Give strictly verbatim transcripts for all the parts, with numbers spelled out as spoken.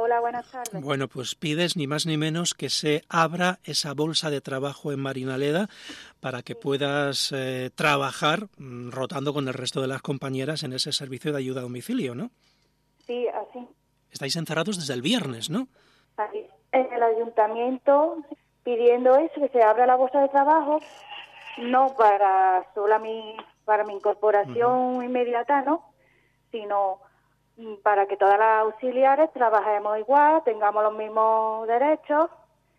Hola, buenas tardes. Bueno, pues pides ni más ni menos que se abra esa bolsa de trabajo en Marinaleda para que puedas eh, trabajar mm, rotando con el resto de las compañeras en ese servicio de ayuda a domicilio, ¿no? Sí, así. Estáis encerrados desde el viernes, ¿no? Ahí, en el ayuntamiento pidiendo eso, que se abra la bolsa de trabajo, no para sola mi, para mi incorporación uh-huh. inmediata, ¿no? Sino para que todas las auxiliares trabajemos igual, tengamos los mismos derechos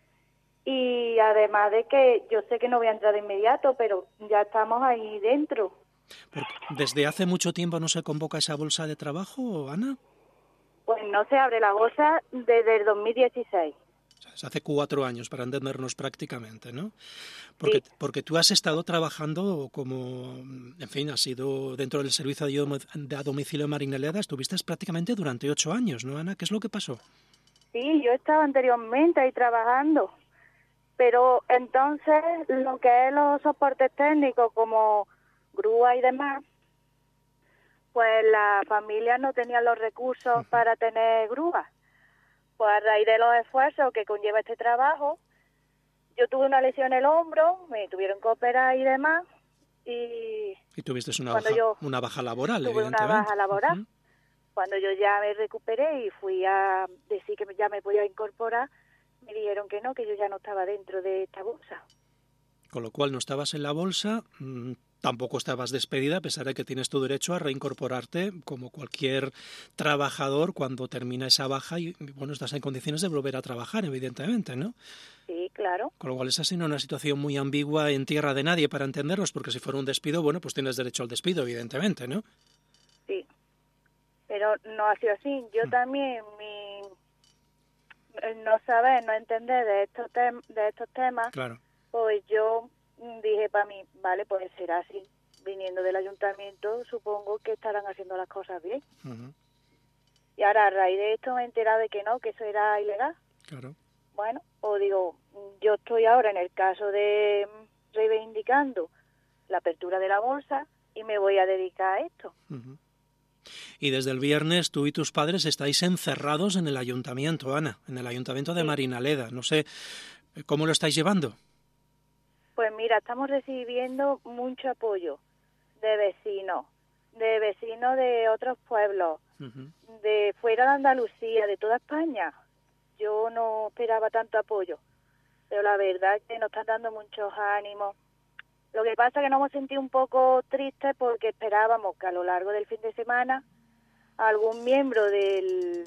y además de que yo sé que no voy a entrar de inmediato, pero ya estamos ahí dentro. Porque ¿desde hace mucho tiempo no se convoca esa bolsa de trabajo, Ana? Pues no se abre la bolsa desde el dos mil dieciséis. O sea, hace cuatro años, para entendernos prácticamente, ¿no? Porque, sí. porque tú has estado trabajando como, en fin, has sido dentro del servicio de a domicilio de Marinaleda, estuviste prácticamente durante ocho años, ¿no, Ana? ¿Qué es lo que pasó? Sí, yo estaba anteriormente ahí trabajando, pero entonces lo que es los soportes técnicos como grúa y demás, pues la familia no tenía los recursos uh-huh. para tener grúas. Pues a raíz de los esfuerzos que conlleva este trabajo, yo tuve una lesión en el hombro, me tuvieron que operar y demás. Y, y tuviste una baja, yo una baja laboral, tuve evidentemente. una baja laboral. Uh-huh. Cuando yo ya me recuperé y fui a decir que ya me podía incorporar, me dijeron que no, que yo ya no estaba dentro de esta bolsa. Con lo cual no estabas en la bolsa, mmm, tampoco estabas despedida, a pesar de que tienes tu derecho a reincorporarte como cualquier trabajador cuando termina esa baja y, bueno, estás en condiciones de volver a trabajar, evidentemente, ¿no? Sí, claro. Con lo cual esa ha sido una situación muy ambigua en tierra de nadie para entenderlos, porque si fuera un despido, bueno, pues tienes derecho al despido, evidentemente, ¿no? Sí, pero no ha sido así. Yo mm. también, mi no saber, no entender de estos, tem- de estos temas, claro. Pues yo dije para mí, vale, pues será así. Viniendo del ayuntamiento, supongo que estarán haciendo las cosas bien. Uh-huh. Y ahora, a raíz de esto, me he enterado de que no, que eso era ilegal. Claro. Bueno, o digo, yo estoy ahora en el caso de reivindicando la apertura de la bolsa y me voy a dedicar a esto. Uh-huh. Y desde el viernes tú y tus padres estáis encerrados en el ayuntamiento, Ana, en el ayuntamiento de sí. Marinaleda. No sé, ¿cómo lo estáis llevando? Pues mira, estamos recibiendo mucho apoyo de vecinos, de vecinos de otros pueblos, uh-huh. de fuera de Andalucía, de toda España. Yo no esperaba tanto apoyo, pero la verdad es que nos están dando muchos ánimos. Lo que pasa es que nos hemos sentido un poco tristes porque esperábamos que a lo largo del fin de semana algún miembro del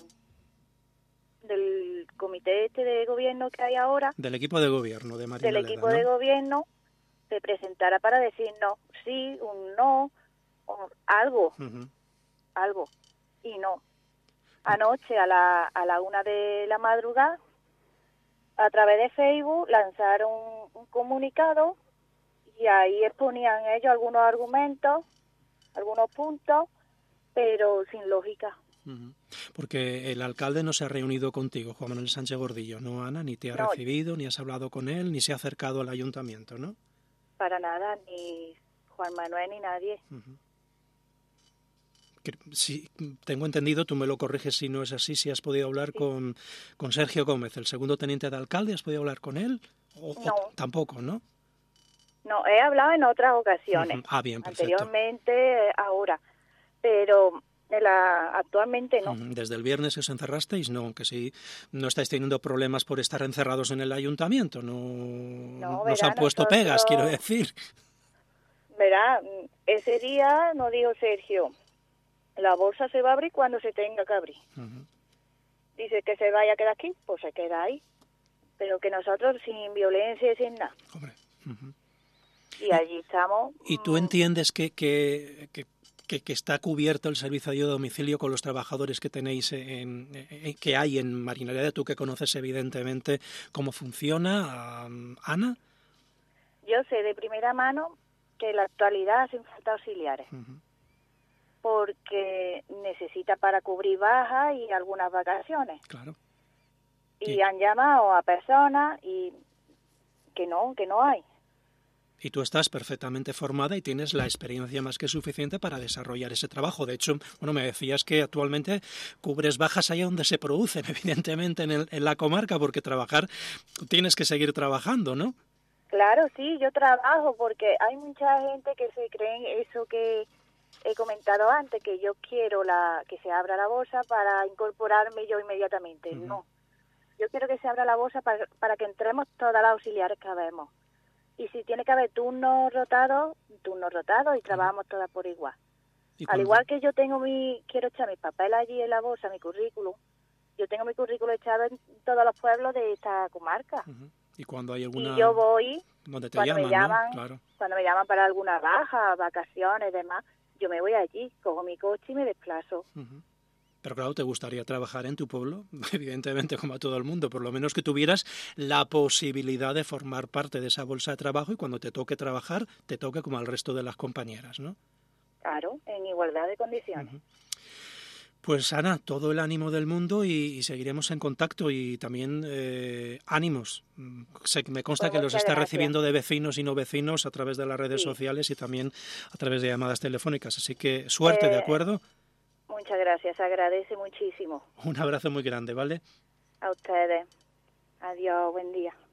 del comité este de gobierno que hay ahora, del equipo de gobierno de Marinaleda, del equipo ¿no? de gobierno, se presentara para decirnos sí, un no, o algo, uh-huh. algo, y no. Anoche a la a la una de la madrugada, a través de Facebook, lanzaron un, un comunicado y ahí exponían ellos algunos argumentos, algunos puntos, pero sin lógica. Uh-huh. Porque el alcalde no se ha reunido contigo, Juan Manuel Sánchez Gordillo, ¿no, Ana? Ni te ha no, recibido, ni has hablado con él, ni se ha acercado al ayuntamiento, ¿no? Para nada, ni Juan Manuel ni nadie. Uh-huh. Si tengo entendido, tú me lo corriges si no es así, si has podido hablar sí. con, con Sergio Gómez, el segundo teniente de alcalde, ¿has podido hablar con él? O, no. O tampoco, ¿no? No, he hablado en otras ocasiones. Uh-huh. Ah, bien, perfecto. Anteriormente, ahora, pero la, actualmente no. Uh-huh. Desde el viernes que os encerrasteis, no, aunque sí, no estáis teniendo problemas por estar encerrados en el ayuntamiento, no, no nos verá, han puesto nosotros, pegas, quiero decir. Verá, ese día nos dijo Sergio, la bolsa se va a abrir cuando se tenga que abrir. Uh-huh. Dice que se vaya a quedar aquí, pues se queda ahí. Pero que nosotros sin violencia y sin nada. Hombre. Uh-huh. Y allí estamos. ¿Y tú entiendes que, que, que, que, que está cubierto el servicio de ayuda a domicilio con los trabajadores que tenéis, en, en, que hay en Marinaleda? Tú que conoces evidentemente cómo funciona, um, Ana. Yo sé de primera mano que en la actualidad hacen falta auxiliares. Uh-huh. Porque necesita para cubrir bajas y algunas vacaciones. Claro. Y, y han llamado a personas y que no, que no hay. Y tú estás perfectamente formada y tienes la experiencia más que suficiente para desarrollar ese trabajo. De hecho, bueno, me decías que actualmente cubres bajas allá donde se producen, evidentemente en, el, en la comarca, porque trabajar, tienes que seguir trabajando, ¿no? Claro, sí, yo trabajo porque hay mucha gente que se cree en eso que he comentado antes, que yo quiero la que se abra la bolsa para incorporarme yo inmediatamente. Uh-huh. No, yo quiero que se abra la bolsa para, para que entremos todas las auxiliares que habemos. Y si tiene que haber turnos rotados, turnos rotados y trabajamos uh-huh. todas por igual. Al igual que yo tengo mi, quiero echar mis papeles allí en la bolsa, mi currículum, yo tengo mi currículum echado en todos los pueblos de esta comarca. Uh-huh. Y cuando hay alguna... Y yo voy, donde te cuando llaman, me llaman, ¿no? Claro. Cuando me llaman para alguna baja, vacaciones, demás, yo me voy allí, cojo mi coche y me desplazo. Uh-huh. Pero claro, ¿te gustaría trabajar en tu pueblo? Evidentemente, como a todo el mundo, por lo menos que tuvieras la posibilidad de formar parte de esa bolsa de trabajo y cuando te toque trabajar, te toque como al resto de las compañeras, ¿no? Claro, en igualdad de condiciones. Uh-huh. Pues Ana, todo el ánimo del mundo y, y seguiremos en contacto y también eh, ánimos. Sé, me consta pues que los está gracias. Recibiendo de vecinos y no vecinos a través de las redes sí. sociales y también a través de llamadas telefónicas. Así que suerte, eh, ¿de acuerdo? Muchas gracias, agradece muchísimo. Un abrazo muy grande, ¿vale? A ustedes. Adiós, buen día.